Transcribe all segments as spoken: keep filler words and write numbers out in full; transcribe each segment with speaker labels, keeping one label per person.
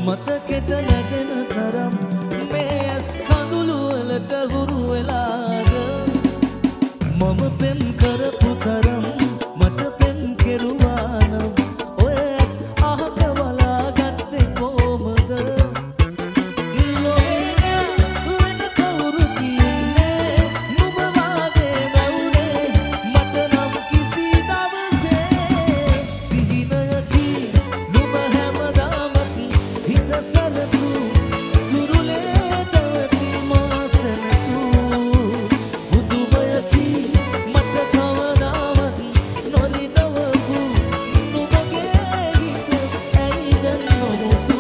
Speaker 1: මතකෙට නැගෙන තරම් මේ ඇස් කඳුළු වලට හුරු වෙලාද මම පෙම් කරපු තරම් මට පෙම් කෙරුවා නම් ඔය ඇස් අහක වලා ගත්තේ කොහමද ලෝකේ වෙන කවුරු කියන්නේ නුඹ වාගේ නැවුනේ මට නම් කිසි දවසේ සිහිනයකි නුඹ හැමදාම හිත සරසු තුරුලේ දවටි මා සැනසු බුදුබයකි මට කවදාවත් නොරිදවපු නුඹගේ හිත ඇයිද නොමුතු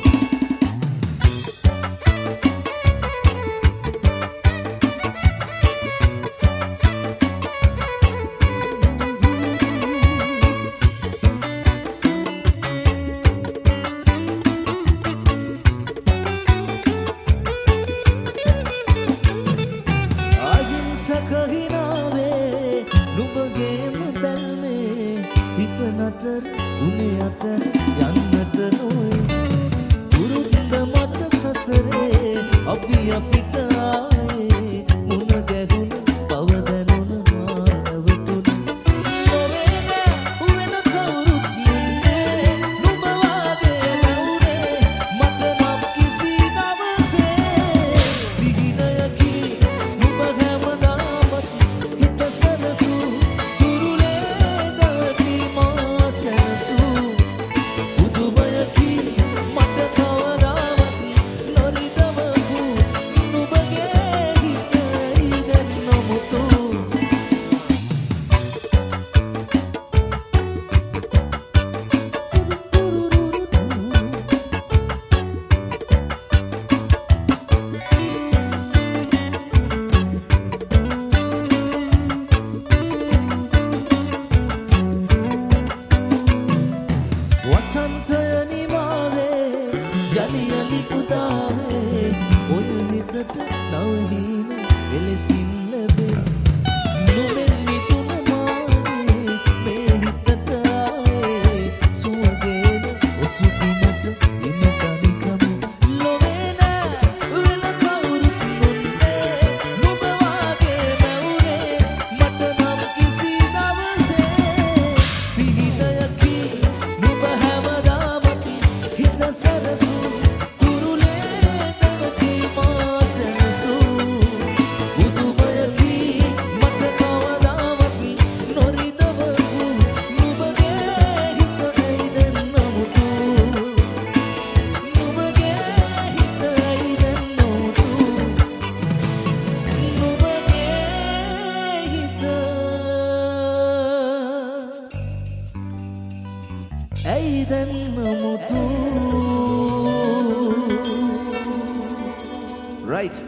Speaker 1: සකහිනාවේ නුඹගේම බැල්මේ හිත නතර උනේ අතර යන්නට නොයි පුරුද්ද මත සසරේ අපි අපිට ආයේ මුණ ගැහුණ බව දැනුණ මානවතුන් නොවේ වෙන කවුරුත් නෙන්නේ නුඹ වාගේ නැවුනේ මට නම් කිසි දවසේ සිහිනයකි නුඹ හැම වසන්තය නිමාවේ යලි යලි උදාවේ ඔය හිතට නවහීන එලෙසින් ලැබේ නොමෙන් මිතුන මානේ මේ හිතට ආයේ සුවගේන ඔසුපිනට ඉම තනිකම ලොවේ නෑ වෙන කවුරුත් නොන්නේ නුඹ වාගේ නැවුනේ මට නම් කිසි දවසේ සිහිනයකි සරසු තුරුලේ දවටි මා සැනසු බුදුබයකි මට කවදාවත් නොරිදවපු නුඹගේ හිත ඇයිද නමුතු නුඹගේ හිත ඇයිද නමුතු නුඹගේ හිත ඇයිද නමුතු Right.